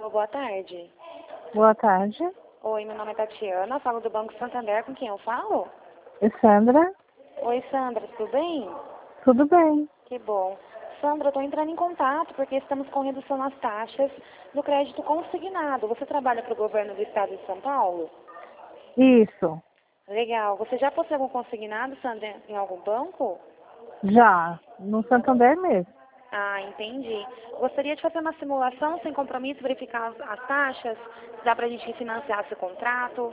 boa tarde. Boa tarde. Oi, meu nome é Tatiana, falo do Banco Santander, com quem eu falo? É Sandra? Oi, Sandra, tudo bem? Tudo bem. Que bom. Sandra, eu estou entrando em contato porque estamos com redução nas taxas do crédito consignado. Você trabalha para o governo do estado de São Paulo? Isso. Legal. Você já possui algum consignado, Sandra, em algum banco? Já. No Santander mesmo. Ah, entendi. Gostaria de fazer uma simulação sem compromisso, verificar as taxas, se dá para a gente refinanciar seu contrato.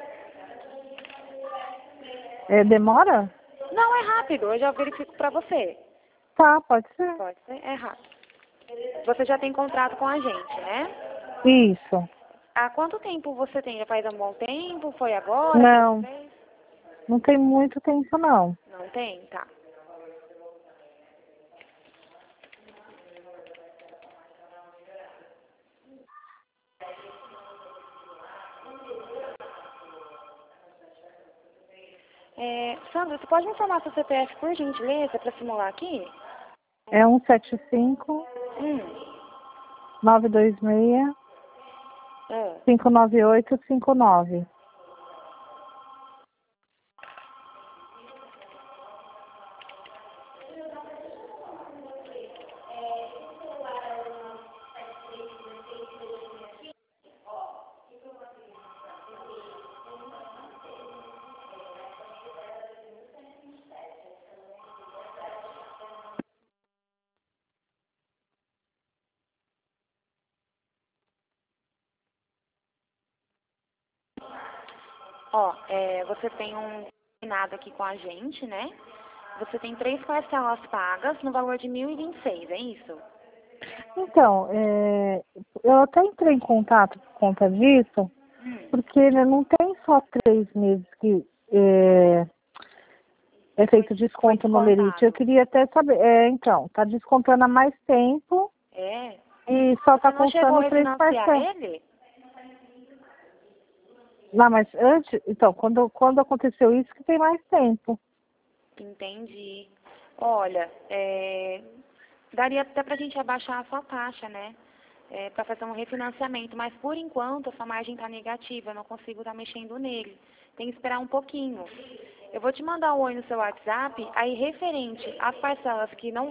Demora? Não, é rápido, eu já verifico para você. Tá, pode ser. Pode ser, é rápido. Você já tem contrato com a gente, né? Isso. Há quanto tempo você tem? Já faz um bom tempo? Foi agora que você Não, fez? não tem muito tempo não. Não tem? Tá. Sandra, você pode me informar seu CPF por gentileza para simular aqui? É 175 Hum. 926 Ah. 59859. Ó, você tem um combinado aqui com a gente, né? Você tem 3 parcelas pagas no valor de 1.026, é isso? Então, eu até entrei em contato por conta disso, porque né, não tem só 3 meses que é feito desconto no Lerite. Eu queria até saber, então, tá descontando há mais tempo É. e só tá Você não chegou a contando 3 refinanciar parcelas. ele? Não, mas antes, então, quando aconteceu isso que tem mais tempo. Entendi. Olha, daria até pra gente abaixar a sua taxa, né? Para fazer um refinanciamento, mas por enquanto a sua margem está negativa, eu não consigo estar mexendo nele. Tem que esperar um pouquinho. Eu vou te mandar um oi no seu WhatsApp, aí referente às parcelas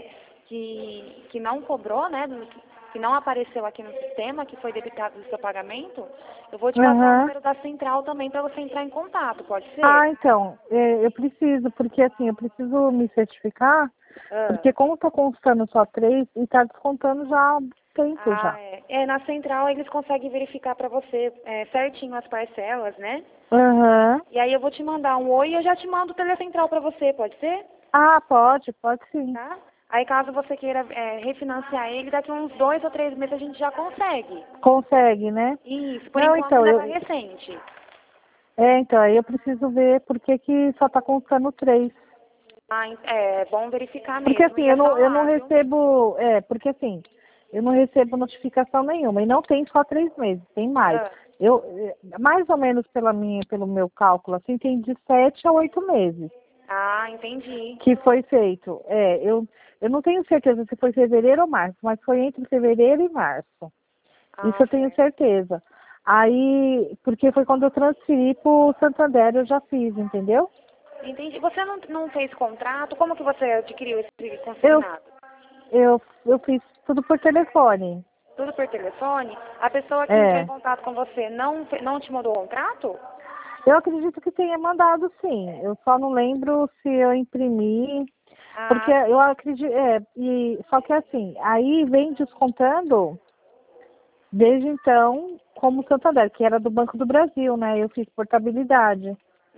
que não cobrou, né? Que não apareceu aqui no sistema, que foi debitado do seu pagamento, eu vou te passar o Aham. número da central também para você entrar em contato, pode ser? Ah, então, eu preciso, porque assim, eu preciso me certificar, Ah. porque como tá constando só 3 e tá descontando já há tempo Ah, já. na central eles conseguem verificar para você certinho as parcelas, né? Aham. E aí eu vou te mandar um oi e eu já te mando o telecentral para você, pode ser? Ah, pode sim. Tá? Aí caso você queira refinanciar ele, daqui uns 2 ou 3 meses a gente já consegue. Consegue, né? Isso, por Não, enquanto então, ainda tá recente. então, aí eu preciso ver por que que só tá constando 3. Ah, é bom verificar Porque mesmo. assim, E é eu não falar, viu? recebo, porque assim, eu não recebo notificação nenhuma, e não tem só 3 meses, tem mais. Ah, Eu, mais ou menos pelo meu cálculo, assim, tem de 7 a 8 meses entendi. que foi feito. Eu não tenho certeza se foi fevereiro ou março, mas foi entre fevereiro e março. Isso Ah, eu tenho certo. certeza. Aí, porque foi quando eu transferi pro Santander, eu já fiz, entendeu? Entendi. Você não fez contrato? Como que você adquiriu esse Eu, consignado? eu fiz tudo por telefone. Tudo por telefone? A pessoa que entrou em É. contato com você não te mandou o contrato? Eu acredito que tenha mandado sim. Eu só não lembro se eu imprimi. Porque Ah, eu sim. acredito. Só que assim, aí vem descontando desde então como Santander, que era do Banco do Brasil, né? Eu fiz portabilidade.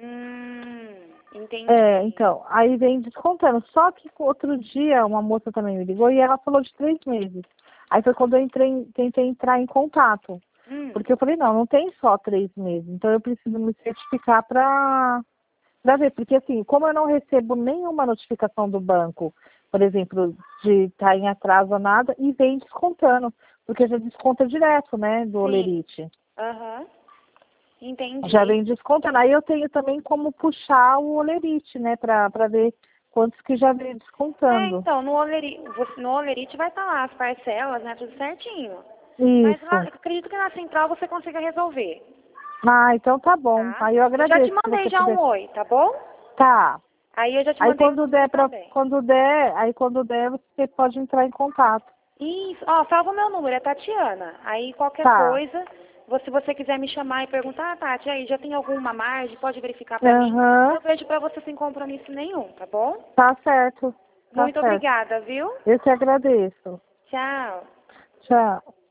Entendi. Então, aí vem descontando. Só que outro dia uma moça também me ligou e ela falou de 3 meses. Aí foi quando eu tentei entrar em contato. Porque eu falei, não tem só 3 meses. Então eu preciso me certificar para ver. Porque assim, como eu não recebo nenhuma notificação do banco, por exemplo, de estar em atraso ou nada, e vem descontando. Porque já desconta direto, né, do Sim. Olerite. Aham. Já Entendi. vem descontando. Aí eu tenho também como puxar o Olerite, né, para ver quantos que já vem descontando. Então, no Olerite vai estar lá as parcelas, né? Tudo certinho. Mas Isso. lá, acredito que na central você consiga resolver. Ah, então tá bom. Tá? Aí eu agradeço. Eu já te se mandei você já puder. um oi, tá bom? Tá. Aí eu já te Aí mandei quando der também. quando der, você pode entrar em contato. Isso, ó, salva o meu número, é Tatiana. Aí qualquer Tá. coisa, se você quiser me chamar e perguntar, ah, Tati, aí já tem alguma margem, pode verificar pra mim. Aham. Eu vejo pra você sem compromisso nenhum, tá bom? Tá certo. Tá Muito certo. obrigada, viu? Eu que agradeço. Tchau. Tchau.